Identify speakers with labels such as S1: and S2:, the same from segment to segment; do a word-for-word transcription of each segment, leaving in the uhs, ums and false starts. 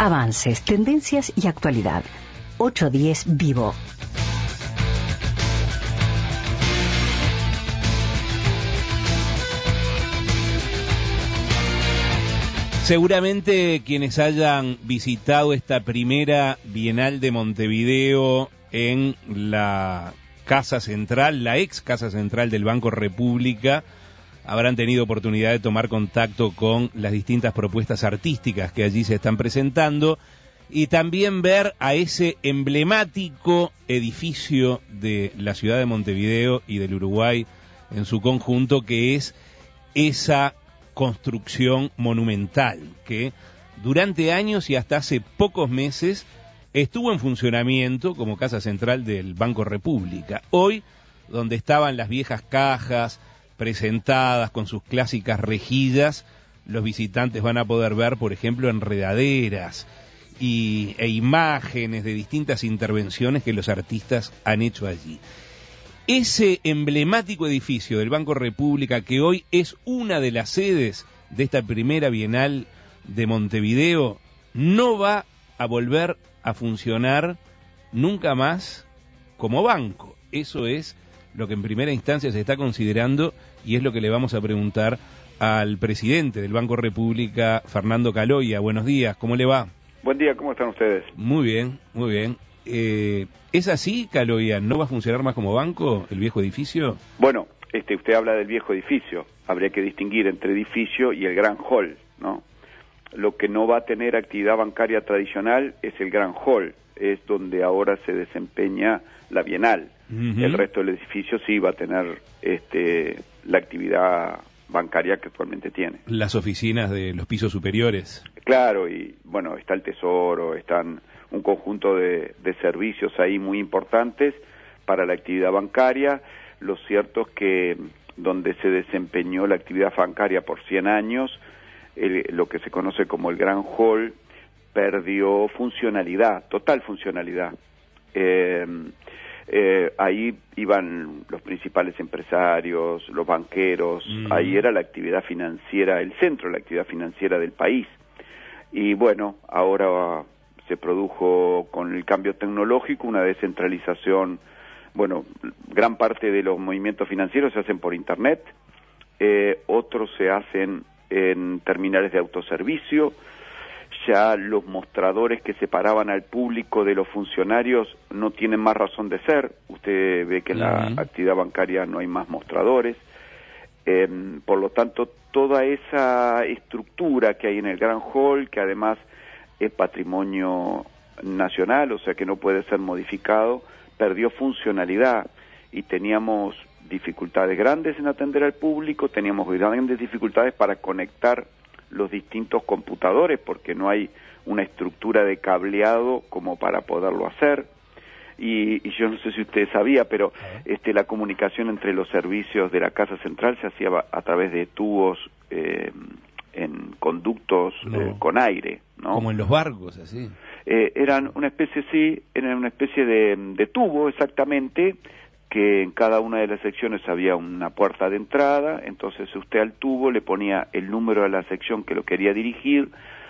S1: Avances, tendencias y actualidad. ocho diez Vivo.
S2: Seguramente quienes hayan visitado esta primera Bienal de Montevideo en la Casa Central, la ex Casa Central del Banco República, habrán tenido oportunidad de tomar contacto con las distintas propuestas artísticas que allí se están presentando y también ver a ese emblemático edificio de la ciudad de Montevideo y del Uruguay en su conjunto, que es esa construcción monumental que durante años y hasta hace pocos meses estuvo en funcionamiento como Casa Central del Banco República. Hoy, donde estaban las viejas cajas presentadas con sus clásicas rejillas, los visitantes van a poder ver, por ejemplo, enredaderas y, e imágenes de distintas intervenciones que los artistas han hecho allí. Ese emblemático edificio del Banco República, que hoy es una de las sedes de esta primera Bienal de Montevideo, no va a volver a funcionar nunca más como banco. Eso es lo que en primera instancia se está considerando y es lo que le vamos a preguntar al presidente del Banco República, Fernando Caloia. Buenos días, ¿cómo le va?
S3: Buen día, ¿cómo están ustedes?
S2: Muy bien, muy bien. Eh, ¿Es así, Caloia? ¿No va a funcionar más como banco el viejo edificio?
S3: Bueno, este, usted habla del viejo edificio. Habría que distinguir entre edificio y el gran hall, ¿no? Lo que no va a tener actividad bancaria tradicional es el gran hall, es donde ahora se desempeña la Bienal. Uh-huh. El resto del edificio sí va a tener este, la actividad bancaria que actualmente tiene.
S2: Las oficinas de los pisos superiores.
S3: Claro, y bueno, está el Tesoro, están un conjunto de, de servicios ahí muy importantes para la actividad bancaria. Lo cierto es que donde se desempeñó la actividad bancaria por cien años, el, lo que se conoce como el Gran Hall, perdió funcionalidad, total funcionalidad. Eh, eh, ahí iban los principales empresarios, los banqueros, mm. ahí era la actividad financiera, el centro de la actividad financiera del país. Y bueno, ahora se produjo con el cambio tecnológico una descentralización. Bueno, gran parte de los movimientos financieros se hacen por internet, eh, otros se hacen en terminales de autoservicio. Ya los mostradores que separaban al público de los funcionarios no tienen más razón de ser. Usted ve que en la uh-huh. actividad bancaria no hay más mostradores. Eh, por lo tanto, toda esa estructura que hay en el Gran Hall, que además es patrimonio nacional, o sea que no puede ser modificado, perdió funcionalidad y teníamos dificultades grandes en atender al público, teníamos grandes dificultades para conectar los distintos computadores porque no hay una estructura de cableado como para poderlo hacer. Y, y yo no sé si usted sabía, pero este, la comunicación entre los servicios de la Casa Central se hacía a través de tubos eh, en conductos no. eh, con aire, ¿no?
S2: Como en los barcos, así.
S3: Eh, eran una especie, sí, eran una especie de, de tubo, exactamente, que en cada una de las secciones había una puerta de entrada, entonces usted al tubo le ponía el número de la sección que lo quería dirigir,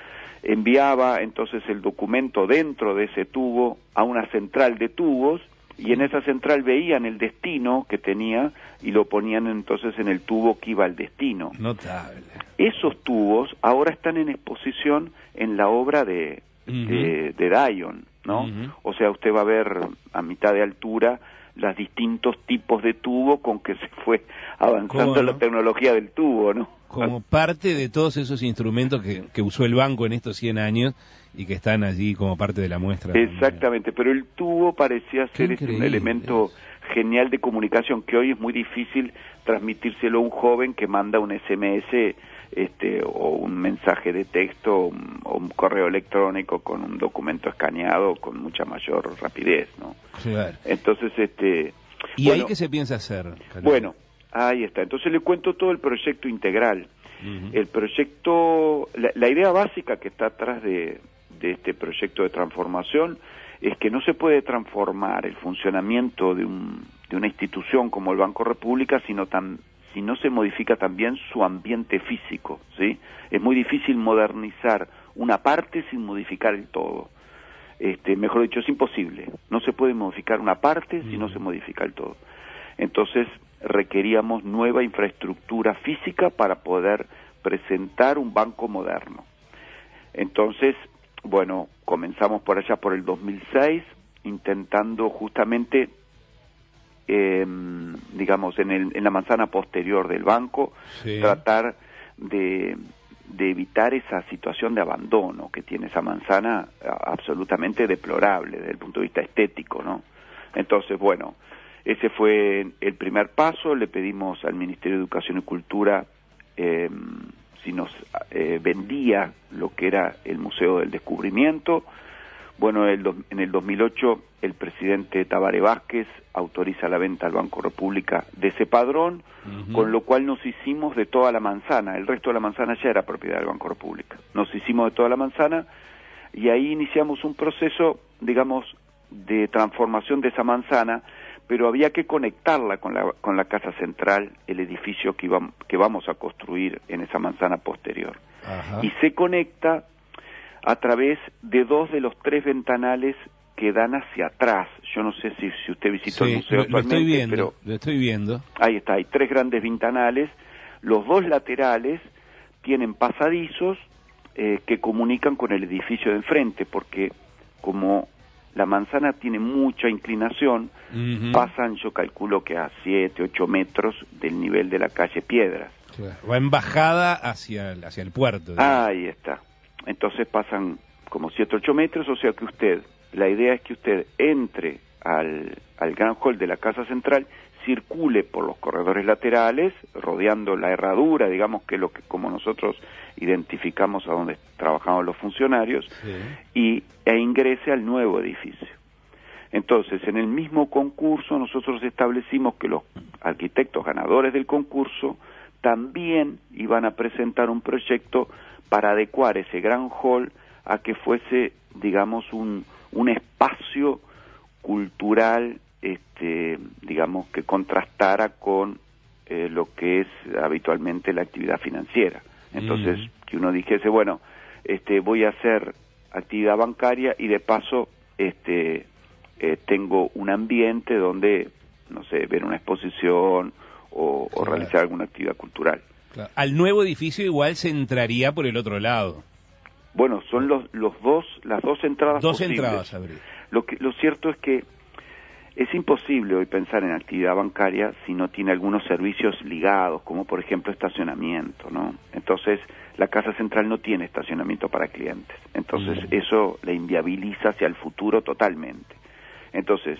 S3: enviaba entonces el documento dentro de ese tubo a una central de tubos, y en esa central veían el destino que tenía y lo ponían entonces en el tubo que iba al destino.
S2: Notable.
S3: Esos tubos ahora están en exposición en la obra de, uh-huh. de, de Dion, ¿no? Uh-huh. O sea, usted va a ver a mitad de altura los distintos tipos de tubo con que se fue avanzando la tecnología del tubo, ¿no?
S2: Como parte de todos esos instrumentos que, que usó el banco en estos cien años y que están allí como parte de la muestra.
S3: Exactamente, pero el tubo parecía ser este, un elemento es. genial de comunicación que hoy es muy difícil transmitírselo a un joven que manda un S M S este, o un mensaje de texto o un, o un correo electrónico con un documento escaneado con mucha mayor rapidez, ¿no?
S2: Claro.
S3: Entonces, este...
S2: ¿Y bueno, ahí qué se piensa hacer, Carlos?
S3: Bueno, ahí está. Entonces le cuento todo el proyecto integral. Uh-huh. El proyecto, la, la idea básica que está atrás de, de este proyecto de transformación es que no se puede transformar el funcionamiento de, un, de una institución como el Banco República sino tan, si no se modifica también su ambiente físico, ¿sí? Es muy difícil modernizar una parte sin modificar el todo. Este, mejor dicho, es imposible. No se puede modificar una parte si no se modifica el todo. Entonces, requeríamos nueva infraestructura física para poder presentar un banco moderno. Entonces, bueno, comenzamos por allá por el dos mil seis, intentando justamente, eh, digamos, en, el, en la manzana posterior del banco, sí, tratar de, de evitar esa situación de abandono que tiene esa manzana, absolutamente deplorable desde el punto de vista estético, ¿no? Entonces, bueno, ese fue el primer paso. Le pedimos al Ministerio de Educación y Cultura eh, si nos eh, vendía lo que era el Museo del Descubrimiento. Bueno, el do, en el dos mil ocho el presidente Tabaré Vázquez autoriza la venta al Banco República de ese padrón, uh-huh, con lo cual nos hicimos de toda la manzana. El resto de la manzana ya era propiedad del Banco República. Nos hicimos de toda la manzana y ahí iniciamos un proceso, digamos, de transformación de esa manzana, pero había que conectarla con la, con la Casa Central, el edificio que, iba, que vamos a construir en esa manzana posterior. Ajá. Y se conecta a través de dos de los tres ventanales que dan hacia atrás. Yo no sé si, si usted visitó sí, el museo
S2: lo,
S3: actualmente,
S2: lo estoy viendo,
S3: pero
S2: lo estoy viendo.
S3: Ahí está, hay tres grandes ventanales. Los dos laterales tienen pasadizos eh, que comunican con el edificio de enfrente, porque como la manzana tiene mucha inclinación, uh-huh, pasan, yo calculo que a siete, ocho metros del nivel de la calle Piedras.
S2: Claro. Va en bajada hacia el, hacia el puerto.
S3: Ah, ahí está. Entonces pasan como siete, ocho metros, o sea que usted, la idea es que usted entre al, al gran hall de la Casa Central, circule por los corredores laterales, rodeando la herradura, digamos que es lo que como nosotros identificamos a donde trabajamos los funcionarios, sí, y e ingrese al nuevo edificio. Entonces, en el mismo concurso nosotros establecimos que los arquitectos ganadores del concurso también iban a presentar un proyecto para adecuar ese gran hall a que fuese, digamos, un, un espacio cultural, este, digamos, que contrastara con eh, lo que es habitualmente la actividad financiera. Entonces, mm. que uno dijese, bueno, este, voy a hacer actividad bancaria y de paso este, eh, tengo un ambiente donde, no sé, ver una exposición o, o claro, realizar alguna actividad cultural.
S2: Claro. Al nuevo edificio igual se entraría por el otro lado.
S3: Bueno, son los, los dos, las dos entradas
S2: Dos
S3: posibles.
S2: entradas, Abril.
S3: Lo que, lo cierto es que es imposible hoy pensar en actividad bancaria si no tiene algunos servicios ligados, como por ejemplo estacionamiento, ¿no? Entonces, la Casa Central no tiene estacionamiento para clientes. Entonces, mm. eso le inviabiliza hacia el futuro totalmente. Entonces,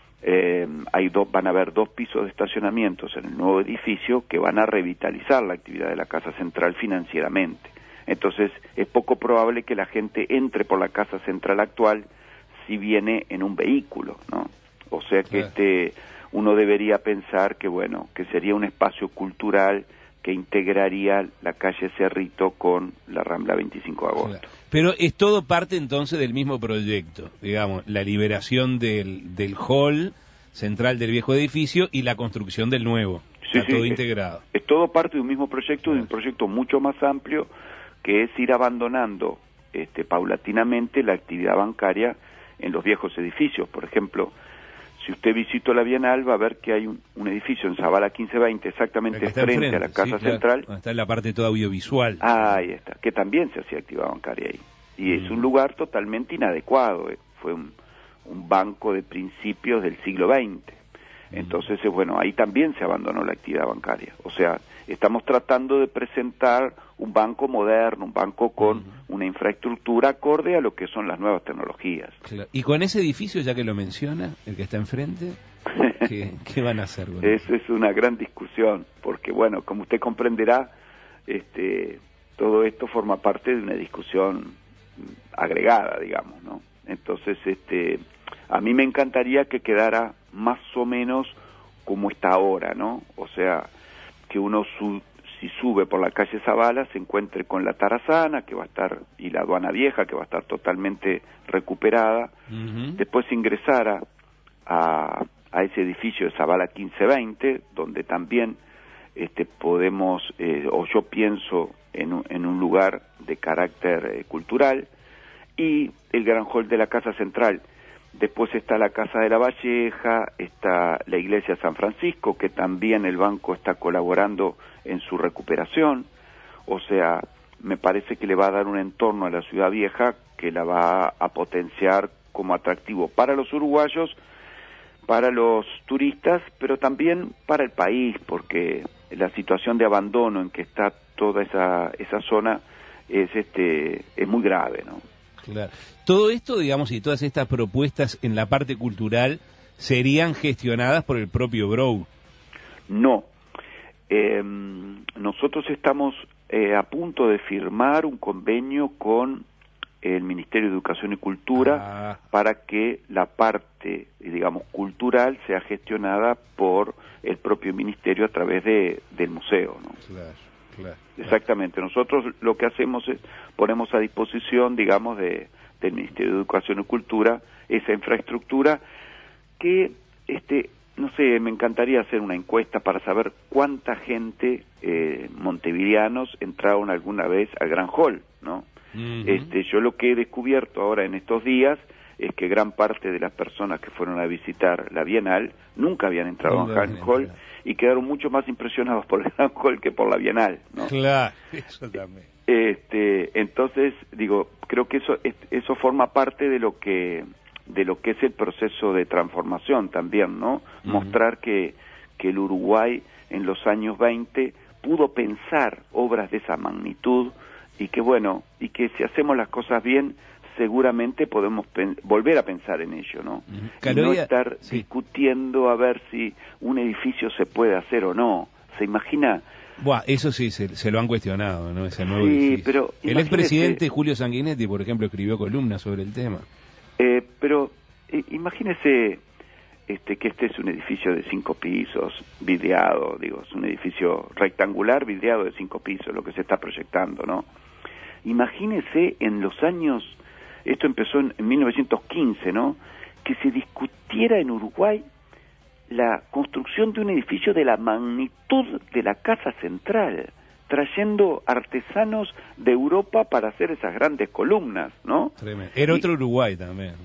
S3: eh, hay dos, van a haber dos pisos de estacionamientos en el nuevo edificio que van a revitalizar la actividad de la Casa Central financieramente. Entonces, es poco probable que la gente entre por la Casa Central actual si viene en un vehículo, ¿no? O sea que este, uno debería pensar que, bueno, que sería un espacio cultural que integraría la calle Cerrito con la Rambla veinticinco de agosto.
S2: Pero es todo parte entonces del mismo proyecto, digamos, la liberación del, del hall central del viejo edificio y la construcción del nuevo.
S3: Sí,
S2: Está
S3: sí,
S2: todo
S3: es,
S2: integrado.
S3: Es todo parte de un mismo proyecto, de un proyecto mucho más amplio, que es ir abandonando este, paulatinamente la actividad bancaria en los viejos edificios. Por ejemplo, si usted visitó la Bienal, va a ver que hay un, un edificio en Zabala quince veinte, exactamente frente, frente a la Casa sí, Central.
S2: Claro. Está en la parte toda audiovisual.
S3: Ah, ahí está, que también se hacía actividad bancaria ahí. Y mm. es un lugar totalmente inadecuado. Eh. Fue un, un banco de principios del siglo veinte. Mm. Entonces, eh, bueno, ahí también se abandonó la actividad bancaria. O sea, estamos tratando de presentar un banco moderno, un banco con mm. una infraestructura acorde a lo que son las nuevas tecnologías.
S2: Claro. Y con ese edificio, ya que lo menciona, el que está enfrente, ¿qué, qué van a hacer? Bueno?
S3: Eso es una gran discusión, porque bueno, como usted comprenderá, este, todo esto forma parte de una discusión agregada, digamos, ¿no? Entonces, este, a mí me encantaría que quedara más o menos como está ahora, ¿no? O sea, que uno su, si sube por la calle Zabala se encuentre con la Tarazana, que va a estar, y la Aduana Vieja, que va a estar totalmente recuperada. Uh-huh. Después ingresara a, a ese edificio de Zabala quince veinte, donde también este, podemos, eh, o yo pienso en un, en un lugar de carácter eh, cultural, y el Gran Hall de la Casa Central. Después está la Casa de la Valleja, está la Iglesia de San Francisco, que también el banco está colaborando en su recuperación. O sea, me parece que le va a dar un entorno a la Ciudad Vieja que la va a potenciar como atractivo para los uruguayos, para los turistas, pero también para el país, porque la situación de abandono en que está toda esa esa zona es este es muy grave, ¿no?
S2: Claro. Todo esto, digamos, y todas estas propuestas en la parte cultural serían gestionadas por el propio Grou.
S3: No. Eh, nosotros estamos eh, a punto de firmar un convenio con el Ministerio de Educación y Cultura
S2: ah.
S3: para que la parte, digamos, cultural sea gestionada por el propio ministerio a través de, del museo, ¿no?
S2: Claro, claro.
S3: Exactamente. Nosotros lo que hacemos es ponemos a disposición, digamos, de, del Ministerio de Educación y Cultura esa infraestructura que, este, no sé, me encantaría hacer una encuesta para saber cuánta gente eh, montevideanos entraron alguna vez al Gran Hall, ¿no? Uh-huh. Este, yo lo que he descubierto ahora en estos días es que gran parte de las personas que fueron a visitar la Bienal nunca habían entrado al Gran Hall y quedaron mucho más impresionados por el Gran Hall que por la Bienal, ¿no?
S2: Claro, eso también.
S3: Este, entonces, digo, creo que eso eso forma parte de lo que de lo que es el proceso de transformación también, ¿no? Uh-huh. Mostrar que que el Uruguay en los años veinte pudo pensar obras de esa magnitud y que bueno, y que si hacemos las cosas bien, seguramente podemos volver a pensar en ello, ¿no? Uh-huh. Y no estar sí. discutiendo a ver si un edificio se puede hacer o no. ¿Se imagina?
S2: Buah, eso sí, se, se lo han cuestionado, ¿no? Ese nuevo
S3: sí,
S2: edificio.
S3: Pero
S2: el expresidente Julio Sanguinetti, por ejemplo, escribió columnas sobre el tema.
S3: Eh, pero eh, imagínese este, que este es un edificio de cinco pisos, videado, digo, es un edificio rectangular, videado de cinco pisos, lo que se está proyectando, ¿no? Imagínese en los años, esto empezó en, en mil novecientos quince, ¿no? Que se discutiera en Uruguay la construcción de un edificio de la magnitud de la Casa Central, trayendo artesanos de Europa para hacer esas grandes columnas, ¿no?
S2: Tremendo. Era otro y, Uruguay también.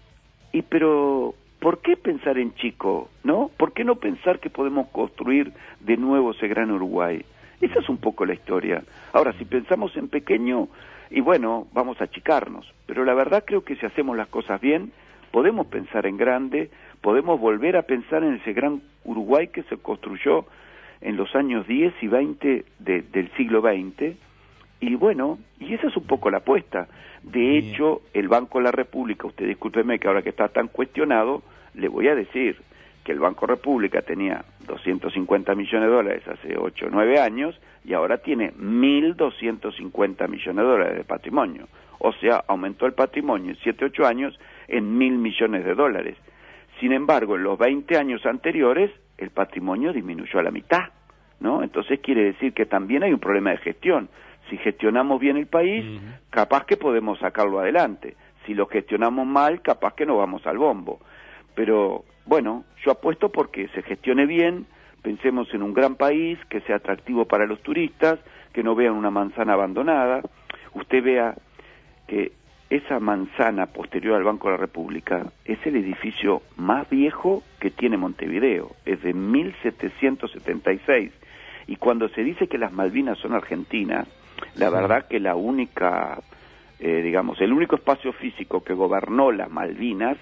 S3: Y pero, ¿por qué pensar en chico, no? ¿Por qué no pensar que podemos construir de nuevo ese gran Uruguay? Esa es un poco la historia. Ahora, si pensamos en pequeño, y bueno, vamos a achicarnos, pero la verdad creo que si hacemos las cosas bien, podemos pensar en grande, podemos volver a pensar en ese gran Uruguay que se construyó en los años diez y veinte de, del siglo veinte, y bueno, y esa es un poco la apuesta. De hecho, el Banco de la República, usted discúlpeme que ahora que está tan cuestionado, le voy a decir que el Banco República tenía doscientos cincuenta millones de dólares hace ocho o nueve años y ahora tiene mil doscientos cincuenta millones de dólares de patrimonio. O sea, aumentó el patrimonio en siete u ocho años en mil millones de dólares. Sin embargo, en los veinte años anteriores, el patrimonio disminuyó a la mitad, ¿no? Entonces quiere decir que también hay un problema de gestión. Si gestionamos bien el país, uh-huh. capaz que podemos sacarlo adelante. Si lo gestionamos mal, capaz que no vamos al bombo. Pero, bueno, yo apuesto porque se gestione bien, pensemos en un gran país, que sea atractivo para los turistas, que no vean una manzana abandonada. Usted vea que esa manzana posterior al Banco de la República es el edificio más viejo que tiene Montevideo, es de mil setecientos setenta y seis. Y cuando se dice que las Malvinas son argentinas, la sí. verdad que la única, eh, digamos, el único espacio físico que gobernó las Malvinas,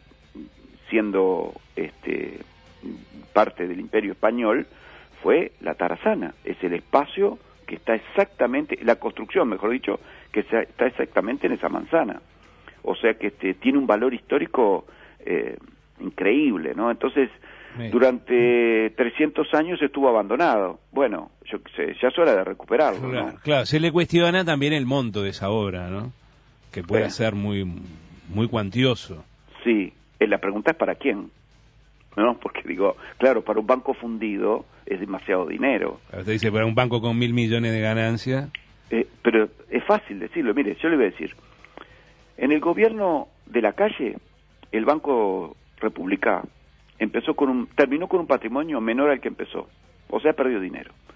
S3: siendo este parte del Imperio Español, fue la Tarazana. Es el espacio que está exactamente, la construcción, mejor dicho, que está exactamente en esa manzana. O sea que este, tiene un valor histórico eh, increíble, ¿no? Entonces, sí. durante trescientos años estuvo abandonado. Bueno, yo qué sé, ya es hora de recuperarlo,
S2: claro,
S3: ¿no?
S2: Claro, se le cuestiona también el monto de esa obra, ¿no? Que puede sí. ser muy, muy cuantioso.
S3: Sí, la pregunta es para quién, ¿no? Porque digo, claro, para un banco fundido es demasiado dinero.
S2: Usted dice, para un banco con mil millones de ganancia.
S3: Eh, pero es fácil decirlo. Mire, yo le voy a decir, en el gobierno de la calle, el Banco República empezó con un, terminó con un patrimonio menor al que empezó, o sea, perdió dinero.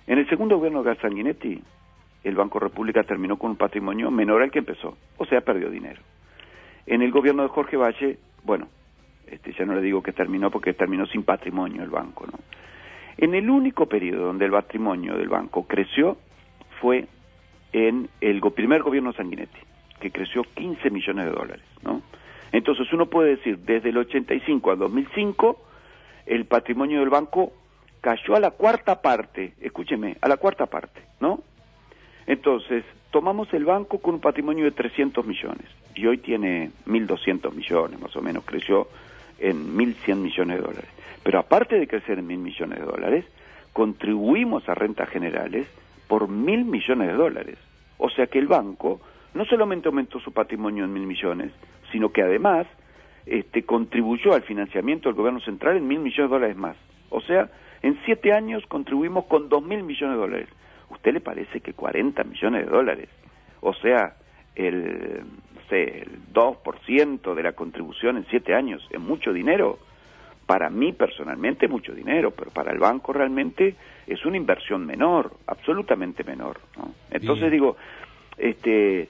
S3: En el segundo gobierno de Sanguinetti, el Banco República terminó con un patrimonio menor al que empezó, o sea, perdió dinero. En el gobierno de Jorge Valle, bueno, este, ya no le digo que terminó porque terminó sin patrimonio el banco, ¿no? En el único periodo donde el patrimonio del banco creció fue en el go- primer gobierno de Sanguinetti, que creció quince millones de dólares, ¿no? Entonces uno puede decir, desde el ochenta y cinco al dos mil cinco, el patrimonio del banco cayó a la cuarta parte, escúcheme, a la cuarta parte, ¿no? Entonces, tomamos el banco con un patrimonio de trescientos millones, y hoy tiene mil doscientos millones, más o menos, creció en mil cien millones de dólares. Pero aparte de crecer en mil millones de dólares, contribuimos a rentas generales por mil millones de dólares. O sea que el banco no solamente aumentó su patrimonio en mil millones, sino que además este, contribuyó al financiamiento del gobierno central en mil millones de dólares más. O sea, en siete años contribuimos con dos mil millones de dólares. ¿Usted le parece que cuarenta millones de dólares? O sea, el, no sé, el dos por ciento de la contribución en siete años es mucho dinero. Para mí personalmente es mucho dinero, pero para el banco realmente es una inversión menor, absolutamente menor, ¿no? Entonces Bien. digo, este,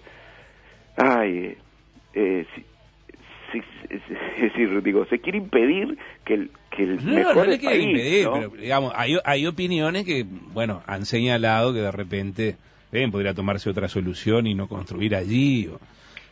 S3: ay, eh, si, si, es, es decir, digo, se quiere impedir que el, que el
S2: no,
S3: mejor
S2: no le quiere
S3: país,
S2: impedir,
S3: ¿no?
S2: pero digamos, hay, hay opiniones que, bueno, han señalado que de repente, ven, podría tomarse otra solución y no construir allí, o,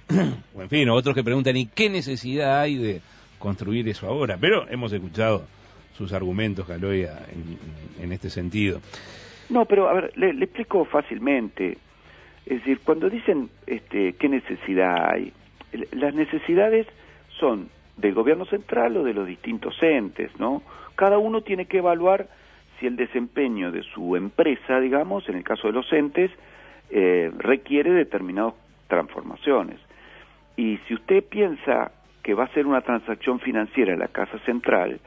S2: o en fin, otros que preguntan, ¿y qué necesidad hay de construir eso ahora? Pero hemos escuchado sus argumentos, Caloia, en, en este sentido.
S3: No, pero a ver, le, le explico fácilmente. Es decir, cuando dicen este, qué necesidad hay, las necesidades son del gobierno central o de los distintos entes, ¿no? Cada uno tiene que evaluar si el desempeño de su empresa, digamos, en el caso de los entes, eh, requiere determinadas transformaciones. Y si usted piensa que va a ser una transacción financiera en la casa central,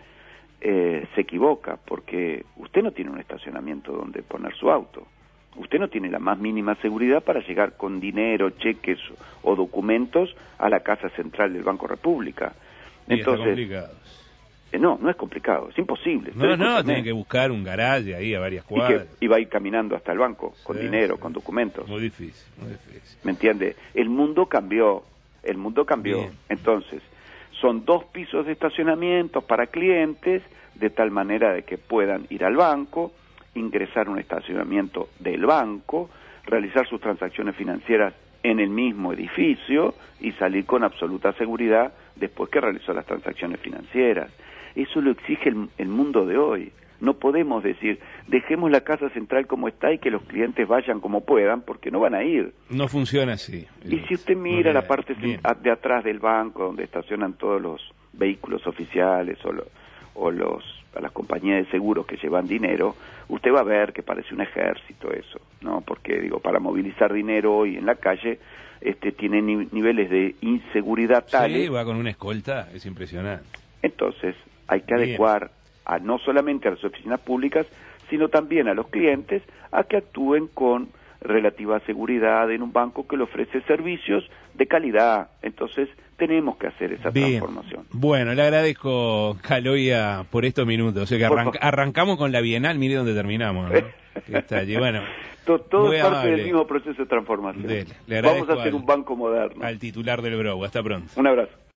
S3: eh, se equivoca, porque usted no tiene un estacionamiento donde poner su auto. Usted no tiene la más mínima seguridad para llegar con dinero, cheques o documentos a la casa central del Banco República.
S2: Y
S3: Entonces,
S2: está complicado.
S3: Eh, no, no es complicado, es imposible.
S2: No, no, tiene que buscar un garaje ahí a varias cuadras.
S3: Y, que, y va a ir caminando hasta el banco, con sí, dinero, sí. con documentos.
S2: Muy difícil, muy difícil.
S3: ¿Me entiende? El mundo cambió, el mundo cambió. Bien. Entonces, son dos pisos de estacionamiento para clientes, de tal manera de que puedan ir al banco, ingresar a un estacionamiento del banco, realizar sus transacciones financieras en el mismo edificio y salir con absoluta seguridad después que realizó las transacciones financieras. Eso lo exige el, el mundo de hoy. No podemos decir, dejemos la casa central como está y que los clientes vayan como puedan, porque no van a ir.
S2: No funciona así.
S3: Y si usted mira la parte Bien. de atrás del banco, donde estacionan todos los vehículos oficiales o, lo, o los a las compañías de seguros que llevan dinero, usted va a ver que parece un ejército eso, ¿no? Porque, digo, para movilizar dinero hoy en la calle, este tiene ni, niveles de inseguridad tales.
S2: Sí, va con una escolta, es impresionante.
S3: Entonces, hay que adecuar a, no solamente a las oficinas públicas, sino también a los clientes, a que actúen con relativa seguridad en un banco que le ofrece servicios de calidad. Entonces, tenemos que hacer esa Bien. transformación.
S2: Bueno, le agradezco, Caloia, por estos minutos. O sea que arranca, arrancamos con la Bienal, mire dónde terminamos, ¿no? Que está allí. Bueno,
S3: todo, todo es parte amable. del mismo proceso de transformación.
S2: Dele, le
S3: Vamos a hacer al, un banco moderno.
S2: Al titular del Brou. Hasta pronto.
S3: Un abrazo.